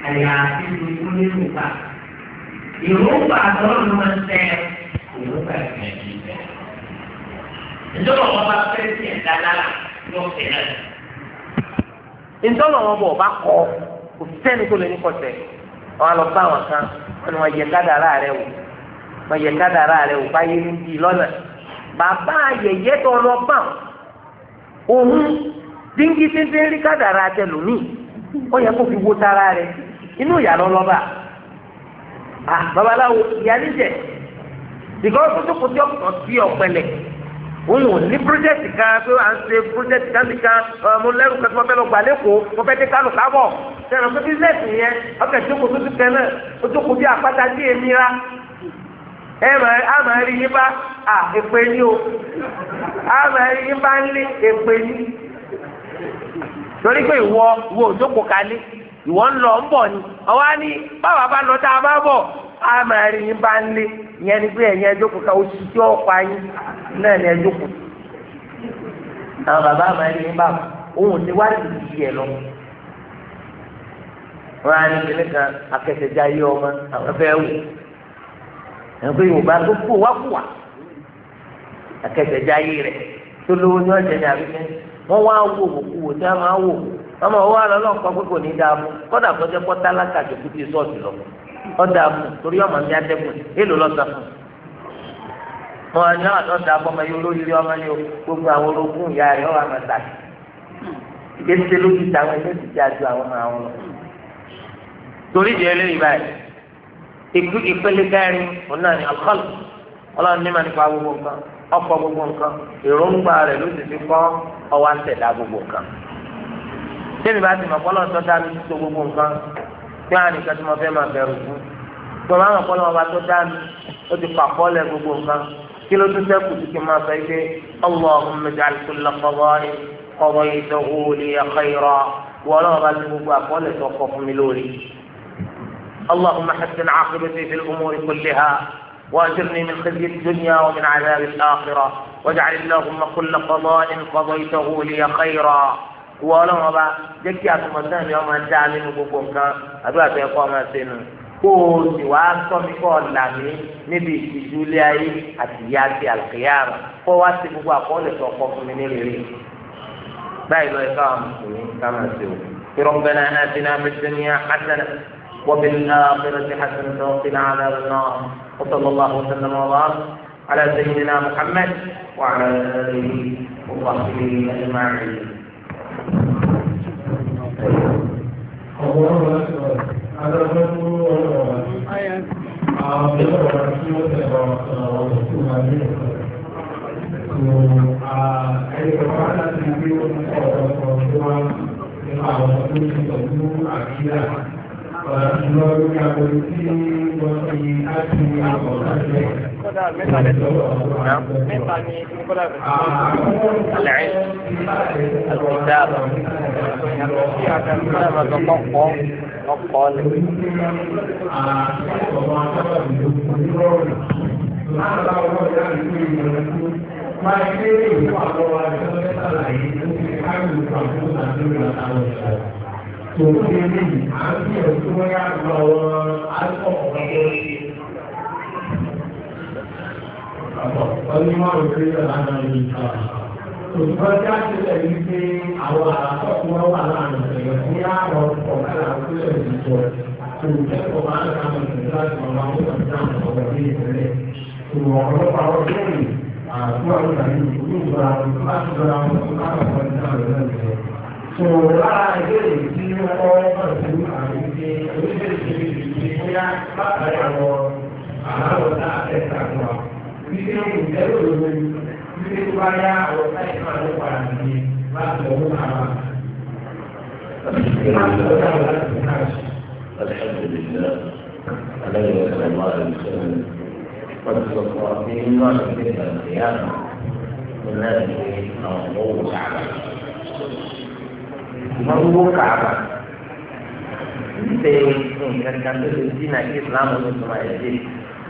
àyà àti ìlú nígbà ìrúgbà àtọ́lọ́run máa ń tẹ ìrúgbà ìgbẹ̀jì bẹ́ẹ̀. ìjọba wọn bá fẹ́ sí ẹ̀dá lára yóò fẹ́ náà. ìjọba wọn bọ̀ bá kọ kò sẹ́ni tó lè ní kọ̀tẹ́ wọn lọ bá wọn kan wọn ni wọn yẹ kádàrá rẹ wò wọn yẹ kádàrá rẹ wò báyé ní bí lọ́nà bàbá ayẹyẹ tó lọ bá òun díngí títí rí kádàrá tẹlómi ó yẹ kó fi wo tara rẹ inú ìyá lọ́lọ́ba babaláwo ìyá níjẹ because tó kó tí ọkàn sí ọ̀pẹ̀lẹ̀ òun ò ní pírójẹ́tì kan pé à ń ṣe pírójẹ́tì kan nìkan mo lẹ́rù kan tí wọ́n fẹ́ lọ gbà lẹ́kọ̀ọ́ mo fẹ́ dé kánò kábọ̀ sẹ́nu pé bísíǹsì yẹn ọkàn tó kó tó ti tẹ̀ náà ó tó kó bí àpáta sí èmi rá àmà rí yín bá èpè ní o àmà rí yín bá ń lé èpè ní torí pé ìwọ òjókòó kalẹ̀ ìwọ ń lọ ń bọ̀ ni ọwọ́ á ní báwa bá lọ tá a bá bọ̀ àmà rí yín bá ń lé ìyẹn ni pé ẹ̀yin ẹjókòó ká oṣù tí ó pa yín náà ni ẹjókòó àwọn bàbá àmà rí yín bá òun ti wá sí ìdí ẹ lọ wọn á ní kíní kan akẹsẹ̀já yé ọmọ àwọn fẹ́ wù ẹ̀kọ́ yorùbá tó kú wákùwà akẹsẹ̀já yé rẹ̀ tó lówó ní ọ̀jẹ̀ ní àbíkẹ́ wọ́n wá wò wò tí a máa wò ọmọ wa lọ lọ́kọ́ pé kò ní dáa mú kọ́dà kọjá pọ́tà lákàtà kò tí ì sọ́ọ̀tì lọ ọ̀dà mú torí ọmọ mi adẹ́kùn èlò lọ́sàn fún wọn ní ọ̀dà ọmọ yìí olóyè ọmọ ní gbogbo àwọn ológun ìyá rẹ̀ ọ̀hún àmàtà ìgbésí lójú táwọn ẹgbẹ́ ti di àjọ àwọn ọmọ àwọn lọ. torí ìdí eléyìí báyìí ìpele kẹrin òun náà ní alukọ́lù ọlọ́run ní ma nípa gbogbo nǹkan ọkọ̀ gbogbo nǹkan èròǹgbà rẹ̀ ló ti fi kọ́ ọwọ́ àtẹ̀dá gbogbo nǹkan. sẹ́mi bá ti mọ̀ kọ́ lọ́sọ̀ dá mi tó gbogbo nǹkan kí wọ́n á nìkan tí mo fẹ́ máa bẹ̀rù fún. gbọ́dọ̀ àwọn ọ̀pọ̀ lọ́wọ́ bá tó dá mi ó ti pa àkọọ́lẹ̀ gbogbo nǹkan kí ló tún sẹ́kù tí kì í máa sọ pé Allahumma ij'al kulla qada'in qadaytahu li khayra wọ́n lọ́wọ́ bá ti gbogbo àkọọ́lẹ̀ tó kọ fún mi lórí. اللهم حسن عاقبتي في الأمور كلها وأجرني من خزي الدنيا ومن عذاب الآخرة واجعل اللهم كل قضاء قضيته لي خيرا ولو ما جكي أتمنى يوم الدعم نبوكم أدوى تيقوم سنو kóòsì wàá sọmi kọ́ làmì níbi ìdílé ayé àti ìyá àti àlùkìyàrá kó wá sí gbogbo àkọọ́lẹ̀ tó kọ́ fún mi ní rere báyìí lọ́ọ́ ẹ̀ka àwọn mùsùlùmí ká máa ṣe o. ربنا آتنا في الدنيا حسنة وفي الآخرة حسنة وقنا عذاب النار وصلى الله وسلم وبارك على سيدنا محمد وعلى آله وصحبه أجمعين. Òṣùpọ̀já ti lẹ̀ ní pé àwọn àràkọ́ tí wọ́n wà láàrin ìṣẹ̀lẹ̀ ní àwọn ọ̀gá àwọn tó lè dìbò tó kẹ́kọ̀ọ́ máa ń kàwọn ìṣẹ̀lẹ̀ láti ọ̀gá àwọn tó ń dáhùn ọ̀gá ní ìṣẹ̀lẹ̀. Ṣùgbọ́n ọ̀pọ̀lọpọ̀ àwọn tó lè àtúwà ìgbà ní ìgbà láti lọ́ra wọn tó máa ń kọ́ ní àwọn ìṣẹ̀lẹ̀. Ṣò lára ìbéèrè tí wọ́n kọ́ pẹ̀lú àwọn ìṣe oríṣiríṣi ìṣe bóyá látàrí àwọn àláwọ̀ láàbẹ̀ àgbà. Ìṣe ìṣẹ́lẹ̀ òṣèlú Ini supaya orang yang melakukan ini langsung sama. Alhamdulillah. Alaihi wasallam. Wassalatu wassalamu melalui Allah Taala. Membuka Kaabah. Ini kan zina Islam untuk semua jadi.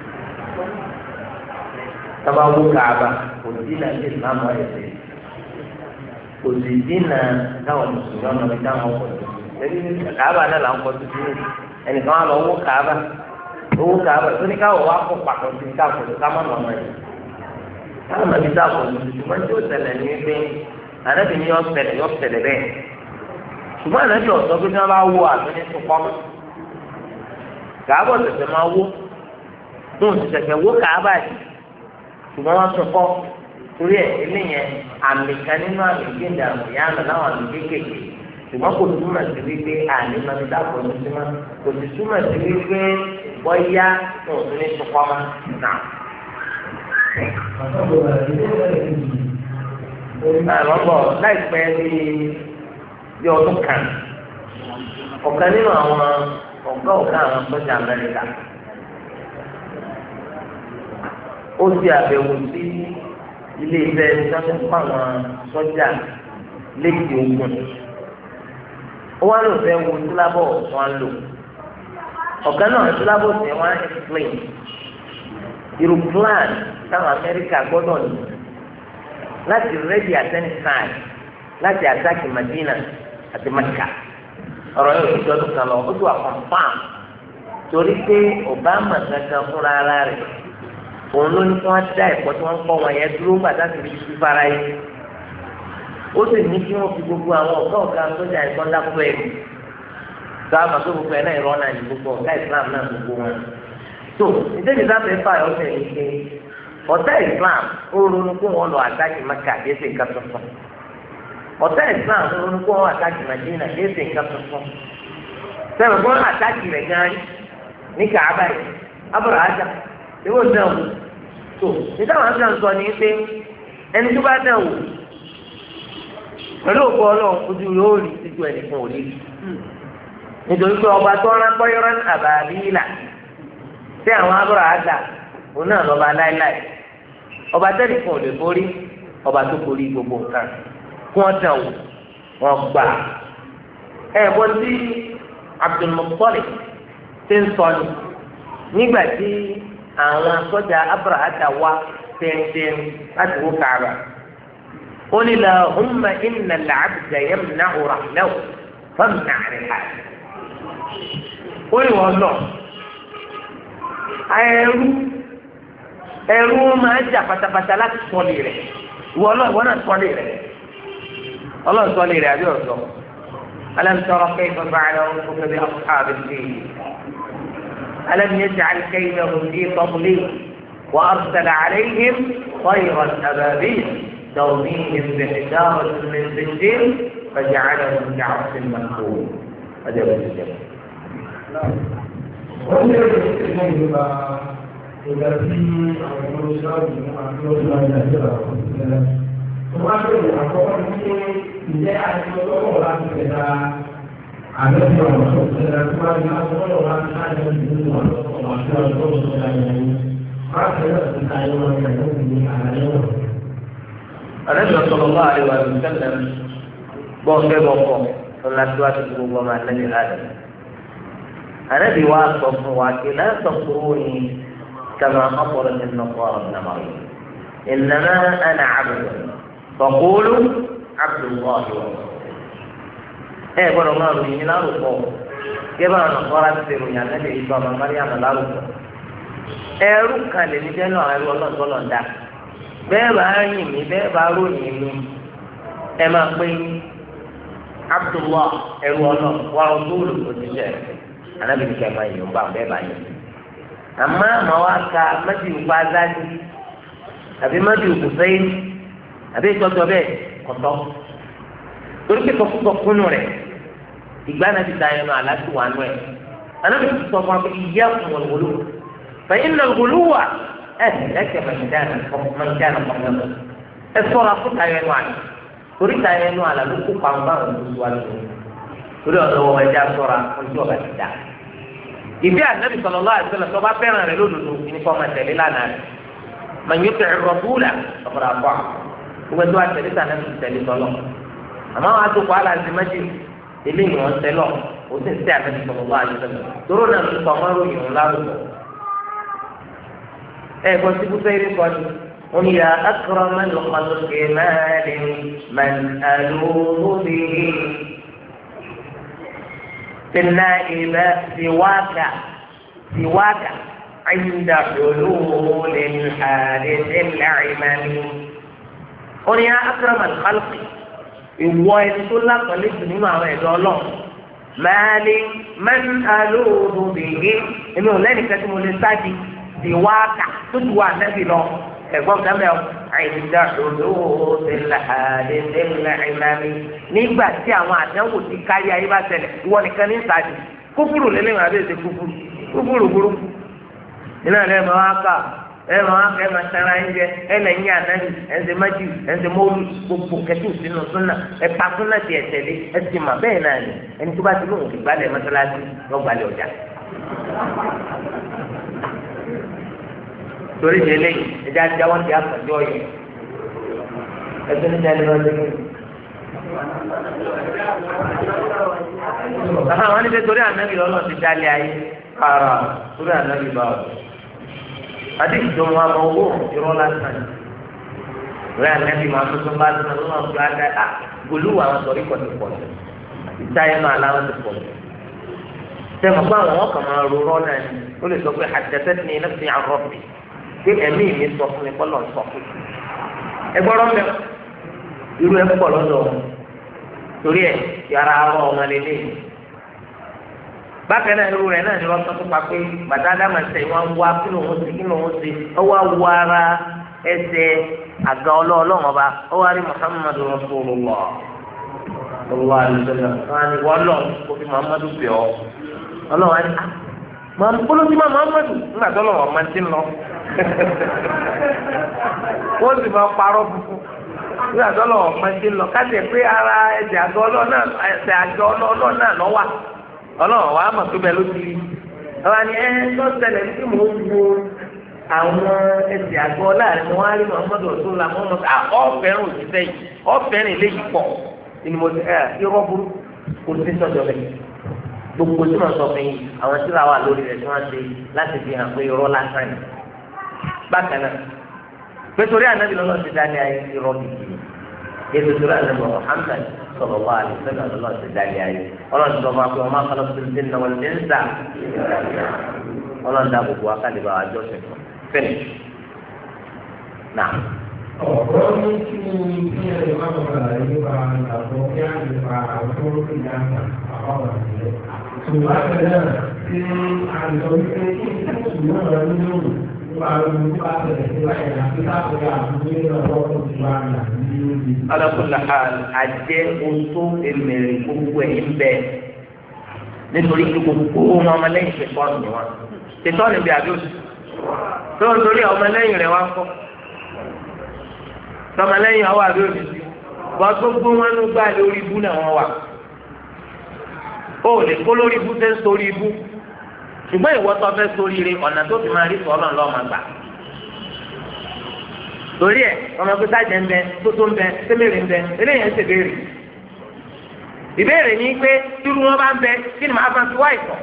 Tabawu Kaabah, kò dínà ní ìsìlámù ayẹyẹ kò sì dínà táwọn mùsùlùmí ọmọ mi táwọn ọkọ tó ẹbí Kaabah náà là ń kọ tuntun ní ẹnìkan wà lọ owó kàába tó ní káwọ wá kó pàtó sí káàkó tó ká má mọ ọmọ yìí káwọn mọbi sáàkó ní ṣùgbọ́n tí ó ṣẹlẹ̀ ní pé ànábì ní yọ ṣẹlẹ̀ bẹ́ẹ̀ ṣùgbọ́n ànábì ọ̀sọ́ pé tí wọ́n bá wó àtúní tó kọ́ mọ́ kàábọ̀ tẹ̀sẹ̀ máa wó tó ń tẹ̀sẹ̀ wó kàába yìí ṣùgbọ́n wọ́n tún kọ́ torí ẹ̀ eléyẹn àmì kan nínú àmì gbẹ̀dẹ̀ àmì yánnà láwọn àmì kéékèèké ṣùgbọ́n kò túmọ̀ sí wípé àní máa ń dáàbò ní sí máa kò sì túmọ̀ sí wípé bọ́yá tó ń ní tukọ́ máa nà. àlọ́bọ̀ láìpẹ́ bí ọdún kan ọ̀kan nínú àwọn ọ̀gá àwọn sọ́jà Amẹ́ríkà ó ṣe àbẹ̀wò sí ilé ìfẹ́ sọ́jà fún àwọn sọ́jà létí ogun ó wá lò fẹ́ wo sílábọ̀ wọn lò ọ̀gá náà sílábọ̀ tẹ̀ wọ́n á explain irú plan táwọn Amẹ́ríkà gbọ́dọ̀ ní láti ready at any time láti attack Madina àti Mecca ọ̀rọ̀ yóò ti dọ́dún kan lọ ó ti wà confam torí pé Obama gangan fúnra ara rẹ̀ òun ló ní kí wọ́n dá ẹ̀kọ́ tí wọ́n ń kọ́ wọn yẹn dúró gbàdá sí ibi tí fara yìí ó sì ní kí wọ́n fi gbogbo àwọn ọ̀gá sójà ẹ̀kọ́ dákú ẹ̀ sáà máa tó gbogbo ẹ̀ náà ìrọ́ náà ní gbogbo ọ̀gá Islam náà gbogbo wọn. tó ìdíje sáfẹ́ fà ọ̀sẹ̀ ní pé ọ̀tá Islam ó ronú kó wọn lọ àtàkì Mẹ́kà kìí ṣe nǹkan tuntun ọ̀tá Islam ó ronú kó wọn àtàkì Mẹ́dínà kìí ṣe nǹkan tuntun sẹ́wọ̀n kó àtàkì rẹ̀ gan ní Káàbà yìí abúlé ajá ìwọ dán wò tó nítawọn àti àǹsọ ni pé ẹni tó bá dán wò pẹ̀lú òkú Ọlọ́run ojú yóò rí síjú ẹnìkan ò rí nítorí pé ọba tó rán pọ́yọ́rọ́ ní àbàbílà tí àwọn abúlé ajá òun náà lọ́ba láéláé ọba tẹ́lifíṣàn ò lè borí ọba tó borí gbogbo nǹkan kí wọ́n dán wò wọ́n gbà ẹ̀bọ́n tí Abdul Muttalib ti ń sọ ni nígbà tí àwọn sọ́jà abrahata wá tẹ́ntẹ́n láti wó Kaaba ó ní Allahumma inna al-abda yamna'u rahlahu famna' rihalahu ó ní wọ́n lọ ẹrú máa jà pátápátá láti sọ́ọ̀lì rẹ̀ ìwọ náà sọ́ọ̀lì rẹ̀ ọlọ́run sọ́ọ̀lì rẹ̀ àbí ọ̀sọ́ alam tara kayfa fa'ala rabbuka bi ashabil fil ألم يجعل كيدهم في تضليل وأرسل عليهم طيرا أبابيل ترميهم بحجارة من سجيل فجعلهم كعصف مأكول هذا هو الجبل. Àbẹ̀tí ọ̀rọ̀ sọ̀tẹ̀ tó wá ní aṣọ́rọ̀ wá ní láti ọdún ìlú ọ̀rọ̀ àti ọ̀rọ̀ tó sọ̀tẹ̀ ayẹyẹ. Láti ọ̀rọ̀ tó ta ayé wọn ní ẹ̀yọ́ ní àlàyé wọn. Àlejò sọ̀rọ̀ bá àríwá ìlú tẹ́lẹ̀ gbọ́ fẹ́ bọ̀ pọ̀ ọ̀la tí wàá ti gbogbo ọmọ àlejò láti. Àlejò wa sọ fún wa kí náà sọ kúrò ní kàmá ọ̀pọ̀lọ̀ ní nọ̀kọ̀ ọ̀rọ̀ nàmọ́ yìí. ìnáná ẹnà àbùdó fọ̀kúlù àbùdó ẹ gbọ́dọ̀ máa ròyìn lárúkọ gẹ́gẹ́ àwọn ọ̀rá ti ròyìn àtẹ́lẹ̀ ìgbà ọmọ Mariam lárúkọ ẹrú kan lè ní jẹ́nu àwọn ẹrú ọlọ́ọ̀tọ́lọ̀ ń dá bẹ́ẹ̀ bá yìn mí bẹ́ẹ̀ bá ròyìn mi ẹ máa pé Abdullah ẹrú ọlọ́ wa ọdúnrún òṣìṣẹ́ anábìrì kẹ́ máa yìn bá bẹ́ẹ̀ bá yìn àmọ́ àmọ́ wa ka mẹ́tì ìgbà azájú àbí mẹ́tì ìkùsẹ́yìn àbí ìtọ́jọ́ bẹ́ẹ̀ kọ̀tọ́ torí pé kọkúnú rẹ̀ ìgbà náà ti da ẹnu aláṣẹ wà nù ẹ anábì ti sọ fún wa pé ìyá fún wọn wọlé fẹyìn náà wọlé wà ẹsẹ mẹjìdáná kọkànlá ẹ ṣọ́ra fún ta ẹnu àlà torí ta ẹnu àlà ló kó pàmò àwọn oṣù wa lọ torí ọ̀dọ̀ wọn ẹja ṣọ́ra ojú ọba ti dá ìbí ànábì sallallahu alaihi wasallam tó bá fẹ́ràn rẹ̀ lódodo ní kọ́ máa tẹ̀lé lánàá rẹ̀ màá yóò tẹ̀ rọ̀búlà ọ̀pọ̀lọpọ̀ àpọ̀ gbogbo ẹni tó wà tẹ̀lé tà náà tẹ̀lé tọ́lọ̀ àmọ́ àwọn àtòkò aláǹtí méjì eléyìí wọn tẹ́lọ̀ ó sì ń tẹ́ àtẹ́tí sọ̀rọ̀ wá àyẹ̀sẹ̀ tóró náà ló sọ ọmọ ròyìn ńlá lọ́wọ́ ẹ̀kọ́ tí kúkẹ́ yìí kọ́ ni wọ́n yà akọrọmọ lọ́kọ̀lọ́kẹ́ mẹ́rin mẹ́rin àlùmọ́bí النائبة سواك عند حلول الحادث العمم قل يا أكرم الخلق ìwọ ẹni tó lápẹ̀lẹ́ jù nínú àwọn ẹ̀dọ́ ọlọ́run máa lè mẹ́rin alóòdù bèèrè èmi ò lẹ́nìkan tí mo lè sáàdì ti wá kà tó ti wà nẹ́bí lọ ẹ̀gbọ́n gámẹ́ àìdá olóòdìlà àdéhùnlẹ̀ ìlànà nígbà tí àwọn àdánwò ti kárí ayé bá ṣẹlẹ̀ ìwọ nìkan ní sáàdì kúfúrú lélẹ́yìn àbí èsè kúfúrú burúkú nínú ẹ̀rẹ́ mi wá kà ẹ̀rọ akẹ́ máa tara ẹ̀jẹ̀ ẹ̀lẹ́yìn ànáni ẹ̀ǹsẹ̀ májì ẹ̀ǹsẹ̀ mọ́lù gbogbo kẹtù sínú súnà ẹ̀pà súnà ti ẹ̀tẹ̀lé ẹ̀sìn mà bẹ́ẹ̀ náà ni ẹni tó bá ti lóhùn ti gbálẹ̀ mọ́sálásí lọ́gbàlẹ̀ ọjà. torí ìdí eléyìí ẹja ti àwọn ti àpàjọ yìí ẹgbẹ́ níta ẹni lọ́dún yìí. àwọn níbi torí ànábì lọ́lọ́ ti dálé ayé para torí ànábì bá wà. Adik dong mau irolasan. Lain nanti masuk kembali semua berada gulu awak sorry kau saya malah sepuluh. Saya mahu awak kamu rurona ni. Boleh sebut haddatni nafsi an Rabbi. Dia ni sok ni kolon sok. Borom dia. Iru kolon dong. Torí ẹ yàrá àwọn ọmọ lele. Bákan náà irú rẹ̀ náà ni wọ́n sọ fún pa pé bàtà dáma ṣe wọ́n wá kí ló ń ṣe ọwọ́ awọ ara ẹsẹ̀ àga ọlọ́ọ̀lọ́wọ́n ọba ọwọ́ àrí Muhammadu Rasulullah sallallahu alaihi wasallam wọn ni wọ́n lọ kó fi Muhammadu bẹ̀ ọ́ ọlọ́wọ́n á ní polótí máa Muhammadu nígbà tó lọ́wọ́ máa ti ń lọ wọ́n sì máa parọ́ fúnfún nígbà tó lọ́wọ́ máa ti ń lọ káṣíẹ̀ pé ara ẹsẹ̀ àga ọlọ́ọ̀ náà lọ́wọ́ ọlọ́run wa mọ̀ tó bẹ ló ti rí ọba ni tó ṣẹlẹ̀ ní mò ń wo àwọn ẹsẹ̀ àgọ́ láàrin wọn á rí Muhammadu ọ̀tún la mọ́ mọ́ ọ̀fẹ́ràn òṣìṣẹ́ yìí ọ̀fẹ́ràn eléyìí pọ̀ ni mo ti irọ́ burú kò sí sọ́jọ́ bẹ́ẹ̀ gbogbo tí wọ́n sọ fún yín àwọn tí wọ́n wà lórí rẹ̀ tí wọ́n ṣe láti fi hàn pé irọ́ lásán ni bákan náà pé torí ànábì lọ́lọ́ ti dá ní ayé irọ́ kìkì ètò torí ànábì Muhammad sallallahu alaihi wasallam lọ́lọ́ ti dá ní ayé ọlọ́run tó máa pé ọmọ akọ́lọ́sọ ti ń náwó ní ń sà ọlọ́run dá gbogbo akálẹ̀ bá wa jọ ṣe finish now. ọ̀rọ̀ ní kí ni kí ẹ lè má bàbá rẹ̀ nípa àgbọ̀ kí á lè fa àwọn tó ń fi dáná àwọn ọ̀rọ̀ rẹ̀. ṣùgbọ́n àtẹ̀lẹ́ rẹ̀ tí a lè sọ wípé kí ni kí ṣùgbọ́n rẹ̀ ní lóru nípa ohun tí wàá tẹ̀lé sí láyé àti sáfẹ́ àbúgbé lọ́wọ́ tó ti wá rà ní lórí. alákùnrin àjẹ oṣù èmèrè gbogbo ẹ̀ ń bẹ nítorí pé gbogbo wọn ọmọlẹ́yìn ṣètọ́nù ni wọn ṣètọ́nù bí àbí oṣù tó ń torí ọmọlẹ́yìn rẹ̀ wá ń kọ́ tọmọlẹ́yìn ọwọ́ àbí òbí wọ́n tó gbó wọn ló gbá lórí ibú náà wọ́n wà ó lè kó lórí ibú tẹ́ ń sórí ibú ṣùgbọ́n ìwọ tó fẹ́ sórí ire ọ̀nà tó fi máa rí sọ́ọ́nà lọ́ọ́ gbà torí ẹ̀ ọmọ pé sáàjẹ́ ń bẹ tótó ń bẹ sẹ́mẹ̀rẹ̀ ń bẹ eléyìí ń ṣèbéèrè ìbéèrè ni pé tírú wọn bá ń bẹ kí ni màá bá fi wá ìsọ̀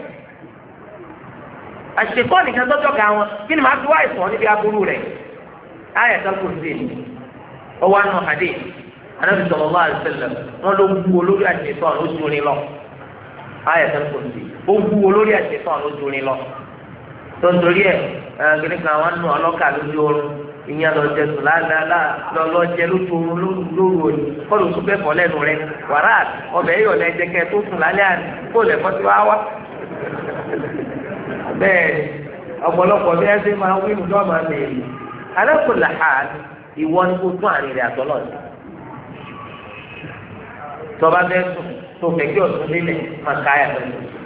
àṣekọ́ nìkan tọ́jọ́ ga wọn kí ni màá fi wá ìsọ̀ níbi aburú rẹ̀ ayẹ̀tọ́ kò sí èmi ọwọ́ àná àdé Ànábì sallallahu alaihi wasallam wọn ló wú olórí àṣetọ́ lójú orin lọ ayẹ̀tọ́ kò sí ó wú olórí àṣetọ́ lójú orin lọ tó ń torí ẹ̀ gẹ́gẹ́ kan wọn nù ọlọ́kà lójú oorun ìyẹn lọ jẹ sùn lọ jẹ lójú oorun lóru òní kọlù tó bẹ́ẹ̀ fọ́ lẹ́nu rẹ wàrà ọbẹ̀ yọ̀ lẹ́jẹ̀ kẹ́ tó sùn lálẹ́ àná kó lẹ̀ fọ́ sí wá wá bẹ́ẹ̀ ọ̀pọ̀lọpọ̀ bí ẹ ṣe máa wí nù lọ́ọ̀ máa lè rí alákòlá ìwọ ni kò tún àrèrè àtọ́lọ́ sí tọba bẹ sùn tó fẹ́ kí ọ̀tún lílẹ̀ máa ka àyà lọ́kùn sí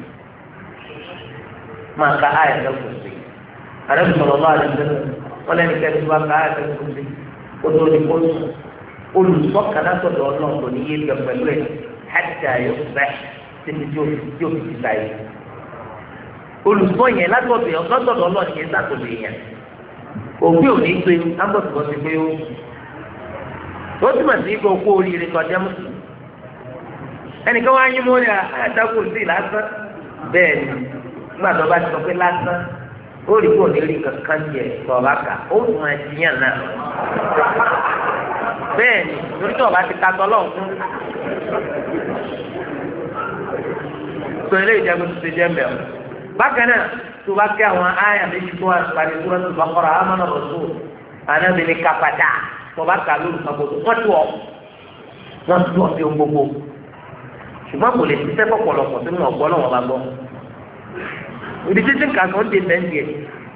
máa ka àyà lọ́kùn sí àrẹ́bí sọ̀rọ̀ bá àlẹ́ sẹ́lẹ̀ wọ́n lẹ́nu kẹ́ni tó bá ka àyà lọ́kùn sí kó tó ní kó sùn olùsọ́kàdá sọ̀dọ̀ ọlọ́run kò ní yé lọ pẹ̀lú ẹ̀ hàtà yóò fẹ́ títí tí ó fi ti ta yìí olùsọ yẹn látọ̀dọ̀ ọlọ́run yẹn sàtọ̀dọ̀ yẹn òbí ò ní pé ámbọ̀tìbọ̀ ti pé ó túmọ̀ sí pé okó oríire kọjá mùsùlùmí ẹnìkan wá yín mọ́lẹ̀ àtàkùn sí lásán bẹ́ẹ̀ ni nígbà tó bá ti sọ pé lásán ó rí kó ní rí kankan jẹ tọ́ọ̀bá kà ó tún máa ti yàn náà bẹ́ẹ̀ ni torí tọ́ọ̀bá ti ka tọ́lọ́ fún tó ilé ìjẹun tó ti jẹ mẹ́ọ̀. bákan náà tó bá kí àwọn àyà méjì tó wà parí tó wọ́n ti bá kọ́ra amánà rọ̀ṣọ́ anábìnrin kápátá tó bá kà lórí kagbodò wọ́n tó ọ̀ sí gbogbo ṣùgbọ́n kò lè ṣiṣẹ́ pọ̀pọ̀lọpọ̀ tó ní ọ̀gbọ́n náà wọ́n bá gbọ́. ìdí títí nǹkan kan dé sẹ́ńdì ẹ̀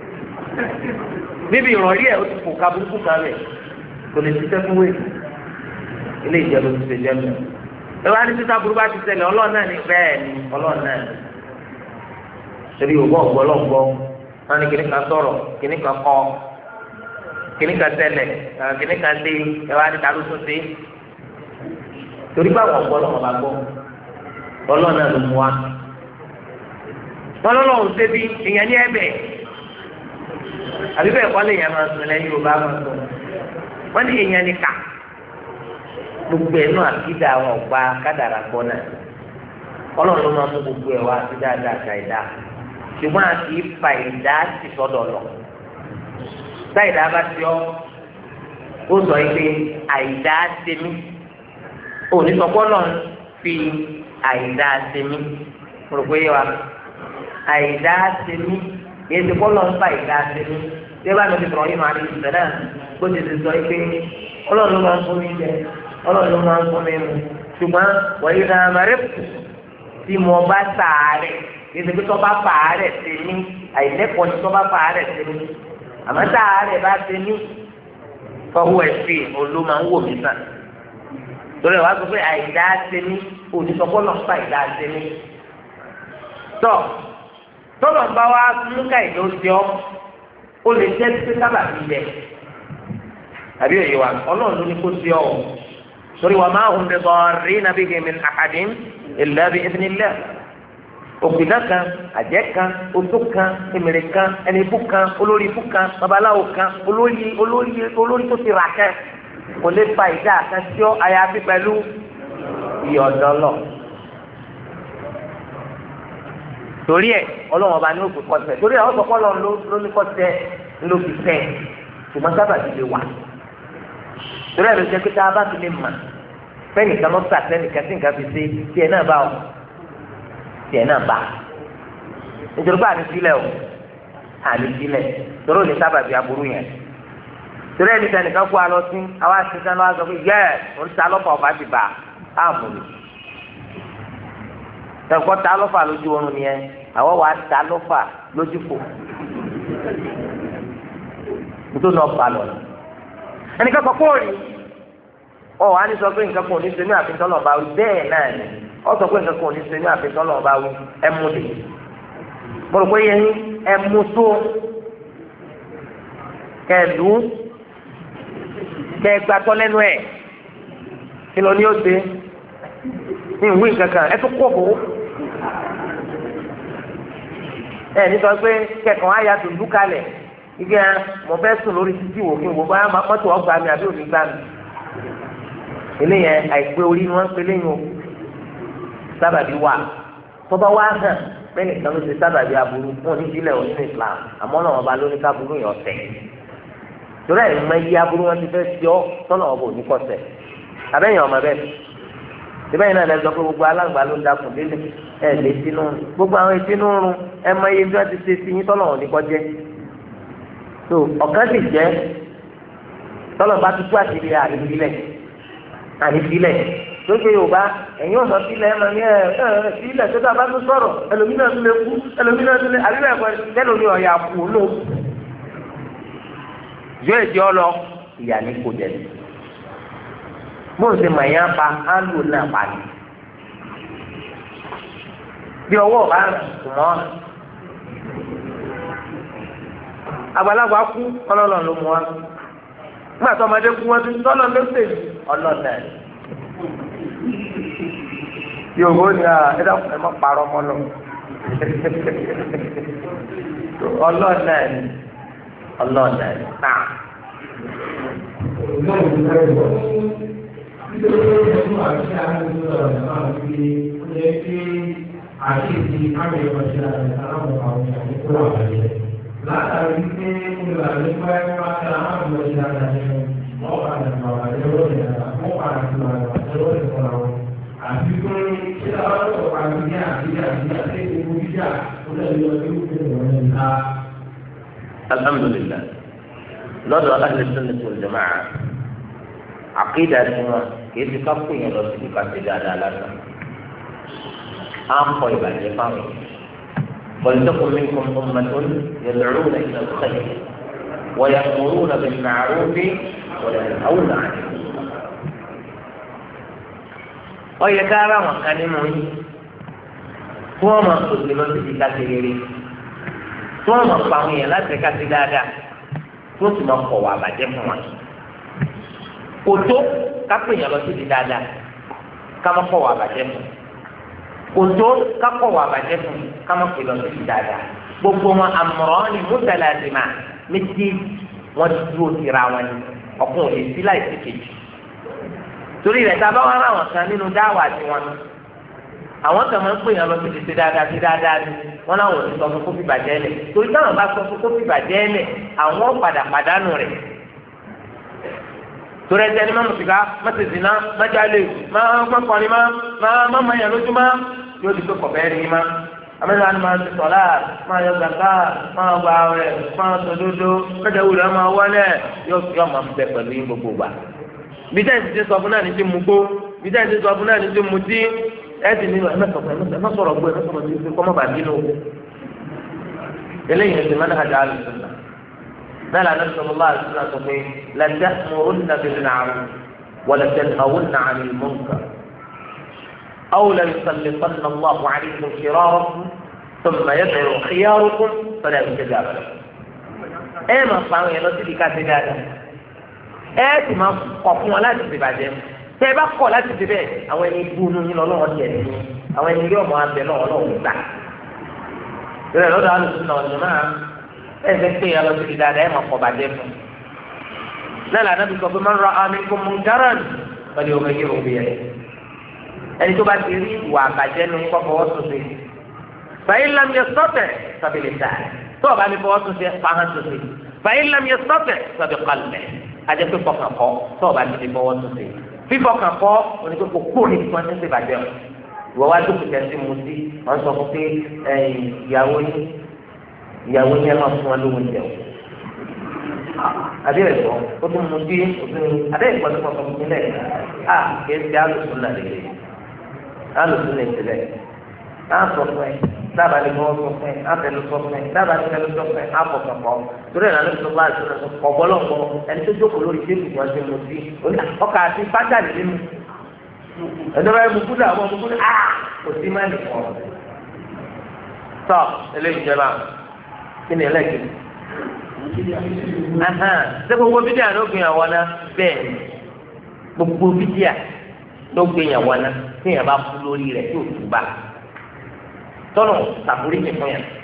níbi ìrọ̀lẹ́ ẹ̀ ó ti fò kaburúkú kan rẹ̀ kò lè ṣiṣẹ́ fún wéèkì ilé ìjẹun ti ṣe jẹ́ mẹ́rin. ẹ wá ní títà burú bá ti ṣẹlẹ̀ ọlọ́run náà ní bẹ́ẹ̀ ni ọlọ́run náà ní. torí ògbọ́ ọ̀gbọ́lọ́gbọ́ wọn ní kíní kan sọ̀rọ̀ kíní kan kọ́ kíní kan ṣẹlẹ̀ kíní kan dé ẹ wá ní ta ló tún dé. torí báwọn ọ̀gbọ́lọ́gbọ́ bá gbọ́ ọlọ́run náà ló mú wa. wọn lọ́lọ́run ṣe bí èèyàn ní ẹ̀bẹ̀ àbí bẹ́ẹ̀ kọ́ lè yàn máa sùn lẹ́yìn Yorùbá máa sùn wọ́n ní èèyàn ní ká gbogbo ẹ̀ náà àkídà àwọn ọ̀gbà kádàrà gbọ́ náà ọlọ́run ló máa mú gbogbo ẹ̀ wá sí dáadáa ká ìdá ṣùgbọ́n àti ìfà ìdá ti sọ́dọ̀ lọ táìdá bá ti ọ́ ó sọ pé àìdá ṣe mí òní sọ pọ́nlọ́ fi àìdá ṣe mí mo rò pé yẹ wa àìdá ṣe mí èyí ti pọ́nlọ́ ń fa àìdá ṣe mí tí ẹ bá lọ sí sọ̀rọ̀ yìí máa rí ìṣẹ̀lẹ̀ bó ti ti sọ pé ọlọ́run ló máa ń fún mi jẹ ọlọ́run ló máa ń fún mi mu ṣùgbọ́n wọ́n yìí náà máa rí tí mo bá sàárẹ̀ yìí ti tó bá fàárẹ̀ sí ní àìlẹ́kọ̀ọ́ ni tó bá fàárẹ̀ sí ní àmọ́ sàárẹ̀ bá sí ní fọwọ́ ẹ̀sìn olú máa ń wò mí sàn torí ẹ̀ wá sọ pé àìdá sí ní òdìsọ́kọ́ náà fà àìdá sí ní tọ́lọ̀ ń bá wa mú káyìí ló ti ọ́ ó lè jẹ́ pé sábà fi yẹ àbí òye wa ọlọ́run ló ní kó ti ọ́ torí wa máa hùn bẹ́ẹ̀ rí nàbí gèmí àkàdín illa bi idhnillah òkùnà kan àjẹ́ kan oṣù kan èmèrè kan ẹnìbù kan olórí ibù kan babaláwo kan olórí tó ti rà kẹ́ kò lè fa ìdá kan tí ó àyàfi pẹ̀lú ìyọ̀dọ̀ lọ. torí ẹ ọlọ́run ọba ní òkú kọsẹ̀ torí ẹ ọ̀sọ̀ kọ́lọ́ ló ní kọsẹ̀ ló fi tẹ̀ ṣùgbọ́n sábà ti lè wà torí ẹ ló jẹ́ pé tá a bá fi lè mà fẹ́nìkan ló sà fẹ́nìkan tí nǹkan fi ṣe tiẹ̀ náà bá ọ tiẹ̀ náà bá nítorí pé àní sílẹ̀ o àní sílẹ̀ torí ò ní sábà bí aburú yẹn torí ẹ nìkan nìkan kó alọ sí àwa ṣiṣẹ́ lọ́wọ́ sọ pé yẹ ò ń ta lọ́fà ọba ti bá a mú mi ẹ̀kọ́ ta lọ́fà lójú oorun nìyẹn àwọn wà á ta lọ́fà lójú fò nítorí náà bá lọ ẹnìkan kọ́ kóòrì ọ wà á ní sọ pé nǹkan kan ò ní ṣe ní àfihàn lọ́ba wí bẹ́ẹ̀ náà ni ọ sọ pé nǹkan kan ò ní ṣe ní àfihàn lọ́ba wí ẹmu lè mo rò pé yẹn ẹmu tó kẹlú kẹgbàtọ́ lẹ́nu ẹ̀ kí ló ní ó ṣe ní ìwé kankan ẹ tó kọ̀ bó ẹ ní sọ pé kẹkàn á ya dùndú kalẹ̀ igi ẹ mo fẹ́ sùn lórí títí wò kí n wò báyà mọ́tò ọgbà mi àbí òní gbà mí eléyẹn àìpé orí ni wọ́n ń pè léyìn o sábàbí wà tọ́ba wá hàn bẹ́ẹ̀ nìkan ló ṣe sábàbí aburú fún onídìílẹ̀ onínú Islam àmọ́ náà wọn bá lóní káburú yẹn ọ̀tẹ̀ torí ẹ̀ mọ iye aburú wọn ti fẹ́ ṣe ọ́ tọ́nà ọ̀bọ̀ òní kọ̀ọ̀tẹ̀ abẹ́yẹn ọmọ bẹ́ẹ̀ síbẹ̀ yìí náà lẹ́sọ̀ pé gbogbo alágbà ló ń dakùn délé ẹ̀ lè sínú gbogbo àwọn ìsinú rún ẹ mọ iye bí wọ́n ti ṣe sí yín tọ́nà òní kọjẹ́ tó ọ̀kan sì jẹ́ tọ́nà bá ti kú àṣírí ànífilẹ̀ tó ṣe Yorùbá ẹ̀yin ọ̀sán sílẹ̀ ẹ̀ máa ní sílẹ̀ tó dáa bá tó sọ̀rọ̀ ẹlòmínà tó lè kú ẹlòmínà tó lè àríwá ẹ̀kọ́ lẹ́lòmí ọ̀yà kú olóòkú yóò èdè ọlọ ìyá ní kò jẹ mo ń ṣe màyà pa áńlò náà pa ni bí ọwọ́ bá sùnmọ́ àgbàlagbà kú ọlọ́lọ́ ló mú wa nígbà tó ọmọdé kú wọn tún tọ́lọ́ ló ṣe ọlọ́ọ̀nà yòówó ni ẹ dákun ẹ má parọ́ mọ́ lọ ọlọ́ọ̀nà ọlọ́ọ̀nà náà. Látàrí pé kúrò nípa ẹgbẹ́ àti àwọn ìlànà wọ́n padà bàbà lẹ́wọ́ ìlànà wọ́n padà sí bàbà lẹ́wọ́ ìfọ̀lá wọn. Àti pé alhamdulillah lọ́dọ̀ ahli sunnah wal jamaa'ah àkídà tí wọn kìí fi ká pè yẹn lọ sí ìka ṣe dáadáa lásán á ń kọ ìbàjẹ́ fáwọn ولتكن منكم أمة يدعون إلى الخير ويأمرون بالمعروف وينهون عن المنكر. ọyẹ kára wọn kan nínú yìí tí wọn máa tòṣì lọ síbi káṣíìrì tí wọn máa pa àwọn yẹn láti káṣí dáadáa tí wọn sì máa kọ̀ wá àbàjẹ́ fún wọn. kò tó kápẹ́ yẹn lọ síbi dáadáa ká má kọ̀ wá àbàjẹ́ fún kò tó ká kọ̀ wá àbàjẹ́ fún ká má pè lọ síbi dáadáa. gbogbo wọn àmọ̀ràn ni mutalazima méjì wọn dúró tira wọn ni ọkùnrin ò lè sí láì sí kejì. torí rẹ̀ tá a bá wá rà wọn kan nínú dáwà tí wọn àwọn kan máa ń pè yàn lọ sí dáadáa ni wọn náà wọ́n ti sọ fún kófì bàjẹ́ lẹ̀ torí táwọn bá sọ fún kófì bàjẹ́ lẹ̀ àwọn padà pàdánù rẹ̀ torí ẹsẹ̀ ni má mùsùlùmá má ti zìnà má jalè má kọ́ni má má yàn lójú má yóò di pé kọ̀bẹ́ rí má amẹ́ta ni máa ti sọ̀lá máa yọ gàgà máa gba rẹ̀ máa sọdodo mẹ́ta wúlò máa wọlé yóò máa bẹ pẹ̀lú yín gbogbo gbà bíjẹ́ ti sọ fún náà ní ti mú gbó bíjẹ́ ti sọ fún náà ní ti mú tí ẹ̀ẹ́dì nínú ẹ̀mẹ́sọ̀rọ̀ gbó ẹ̀mẹ́sọ̀rọ̀ tí kọ́ mọ́ bàbí nù. eléyìí ẹ̀sìn mẹ́ta àjà àlùsùnà náà lànà sọ̀rọ̀ àlùsùnà sọ pé lẹ́tẹ̀ mọ̀rúnà bí nàárù wọ̀lẹ̀tẹ̀ nàwọ̀nà àmì mọ̀nkà. أولى يسلطن الله عليكم شراركم ثم يدعو خياركم فلا يستجاب لكم. ما صاروا ينزل كاتبادا ti máa kọ̀ fún wọn láti ti bàjẹ́ tẹ́ ẹ bá kọ̀ láti ti bẹ́ẹ̀ àwọn ẹni dúró ní lọ́wọ́ tiẹ̀ ní àwọn ẹni yóò máa bẹ lọ́wọ́ lọ́wọ́ gbà. ìrẹ̀ lọ́dọ̀ alùpùpù náà ọ̀dùn náà ẹ̀ fẹ́ pé ẹ lọ sí ti dáadáa ẹ̀ máa kọ̀ bàjẹ́ fún. náà lànà bí sọ pé máa ń ra àmì kó mú gáràn pẹ̀lú ọmọ yìí rò bí ẹ. ẹni tó bá ti rí ìwà àbàjẹ́ ní kọ́ fọwọ́ tó ṣe. fàyín lam yẹ sọ́tẹ̀ sàbẹ̀lẹ̀ sáà tó o bá ní fọwọ́ tó ṣe fàhán tó ṣe. fàyín lam yẹ sọ́tẹ̀ sàbẹ̀ qalbẹ̀ ajẹ́ pé fọkàn kọ́ tó o bá ti di fọwọ́ tó ṣe. fífọkàn kọ́ oníkókò kúrò ní tí wọ́n ti ń ṣe bàjẹ́ o. ìwọ wá dúkù tẹ̀sí mu sí wọ́n sọ fún pé ìyàwó yín ẹ máa fún wọn lówó oúnjẹ o. adé rẹ̀ sọ ó tún mu sí adé rẹ̀ pọ̀jù pọ̀jù fún ilẹ̀ kì í ṣe alùsùn náà lè alùsùn lè tẹ̀lẹ̀ á sọ fún ẹ dábàá ní bọ́ sọ fún ẹ áfẹ́lú sọ fún ẹ dábàá ní fẹ́lú sọ fún ẹ áfọ̀kàn kọ́ torí ẹ̀ lálẹ́ sọ́lá àti ọ̀gbọ́lọ́gbọ́ ẹni tó jókòó lórí tébù tí wọ́n ti mú sí ọkà àti pátá nínú ẹ̀dọ́rọ̀ ẹ̀ mú kúdà ọmọ mú kúdà kò sí má nì kọ́ tọ́ eléyìí jẹba kí ni ẹlẹ́gìrì ṣé gbogbo bídíà ló gbìyànjú náà bẹ́ẹ̀ gbogbo bídíà ló gbìyànjú náà tí yẹn bá kú lórí rẹ̀ tí ò tún bá tọ́nù sàbúrì mi fún yẹn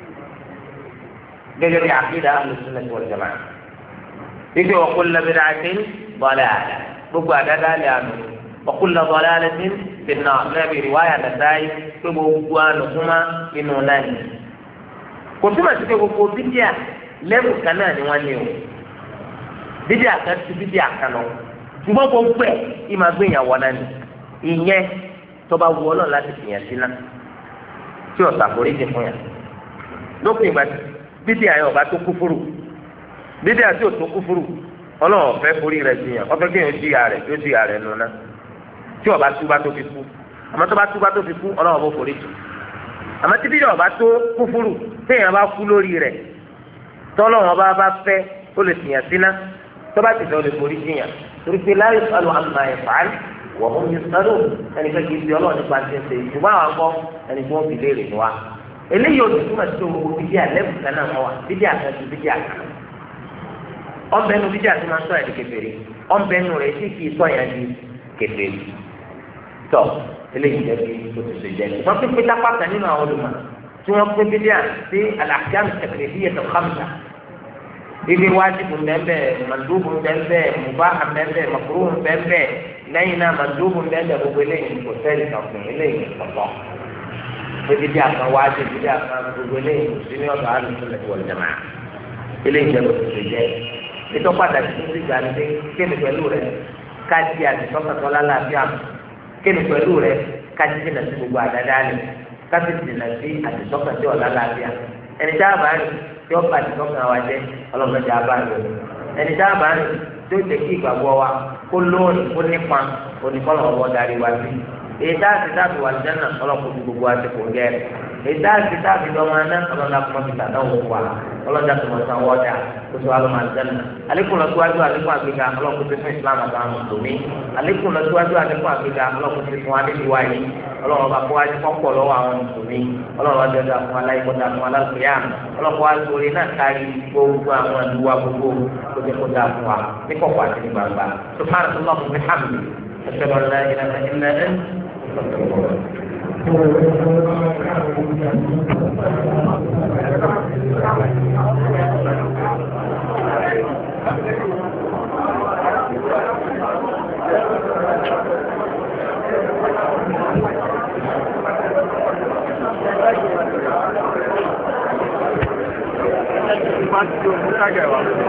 gẹ́gẹ́ bí àkídà Ahlus-Sunnah wal-Jamā'ah ike wa kullu bid'atin ḍalālah gbogbo àdáda lè àná wa kullu ḍalālatin fin-nār lẹ́bi riwáyà Nasā'ī pé gbogbo àná kúmá inú náà ni kò túmọ̀ sí pé gbogbo bídíà lẹ́bù kan náà ni wọ́n ní o bídíà kan ti bídíà kan lọ ṣùgbọ́n gbogbo ẹ̀ ìmọ̀ gbìyànwó náà ni ìyẹn tó bá wù Ọlọ́run láti fìyàn sí náà tí ọ̀sà forí ti fún yà lópin ìgbà bídí àyè ọba tó kúfúrú bídí àti òtó kúfúrú Ọlọ́run ọ̀fẹ́ forí rẹ̀ sí yàn ọ̀fẹ́ kéèyàn di ààrẹ tó di ààrẹ nù náà tí ọba túbá tó fi kú àmọ́ tó bá túbá tó fi kú Ọlọ́run bó forí tù àmọ́ tí bídí ọba tó kúfúrú téèyàn bá kú lórí rẹ̀ tọ́lọ́run ọba bá fẹ́ ó lè fìyàn síná tó bá ti fẹ́ ó lè forí sí yàn torí pé la yus'alu amma yaf'al wa hum yus'alun ẹnìkan kì í fi Ọlọ́run nípa ti ń ṣe ìṣùgbọ́n àwọn akọ ẹni tí wọ́n fi léèrè ní wa eléyìí oṣù túmọ̀ sí owó bídí àlẹ́bù kan náà wọ́n wà bídí àkàtú bídí àkàtú ọ̀nbẹ́nu bídí àti máa ń sọ ẹ̀dí kèfèrí ọ̀nbẹ́nu rẹ̀ sì kì í sọ yẹn di kèfèrí tọ́ eléyìí jẹ́ bí o ti ṣe jẹ́ wọ́n fi pété apá kan nínú àwọn olùmọ̀ tí wọ́n pé bídí àti al-ahkam at-taklifiyya al-khamsa ibi wájibu bẹ́ẹ̀ mandubu bẹ́ẹ̀ mubah bẹ́ẹ̀ makruh bẹ́ẹ̀ lẹ́yìn náà mandubu bẹ́ẹ̀ gbogbo eléyìí kò sẹ́yìn kan fún eléyìí kọ̀ọ̀kan ebi di akan wájú ebi di akan gbogbo eléyìí kò sí ní ọ̀dọ̀ Ahlus-Sunnah wal-Jamā'ah eléyìí jẹ́ lóṣù tó jẹ́ ètò pàtàkì tó ti gbà ní kéde pẹ̀lú rẹ̀ káàdì àti sọ́kàtọ́ lálàáfíà kéde pẹ̀lú rẹ̀ kájí nà sí gbogbo àdáda rẹ̀ kájí dènà sí àdìsọ́kàn tí ọ̀la láàbíà ẹni tá a bá rìn tí ó pa àdìsọ́kàn wa jẹ́ ọlọ́mọdé abá rẹ̀ ẹni tá a bá rìn tí ó jẹ́ kí ìgbàgbọ́ wa kó lóòrìn kó nípa oníkọ́lọ̀ ọwọ́ darí wa sí èyí tá a ti dábì wà lẹ́nà ọlọ́kùnrin gbogbo wa ti kò ń gẹ́rẹ́ èyí tá a ti dábì lọ́wọ́ aná ọlọ́dà kọ́mọ́ ti tàdáwò wa ọlọ́dà tó mọ̀ sàn wọ́dà kó tó wà lọ́mọ àlùjáná àlékún lọ́síwájú àlékún àgbéga ọlọ́kùnrin fún Islam àtàwọn mùsùlùmí àlékún lọ́síwájú àlékún àgbéga ọlọ́kùnrin fún adéwà yìí ọlọ́run bá kó wájú kọ́pọ̀ lọ́wọ́ àwọn mùsùlùmí ọlọ́run wájú ọdọ àwọn aláìkọ́dà àwọn alákòóyà ọlọ́run wájú orí náà kárí gbogbo àwọn àdúrà gbogbo tó ti kó dáa fún wa ní kọ̀kọ̀ àti ní gbangba subhanahu wa bihamdihi ashhadu an la ilaha illa anta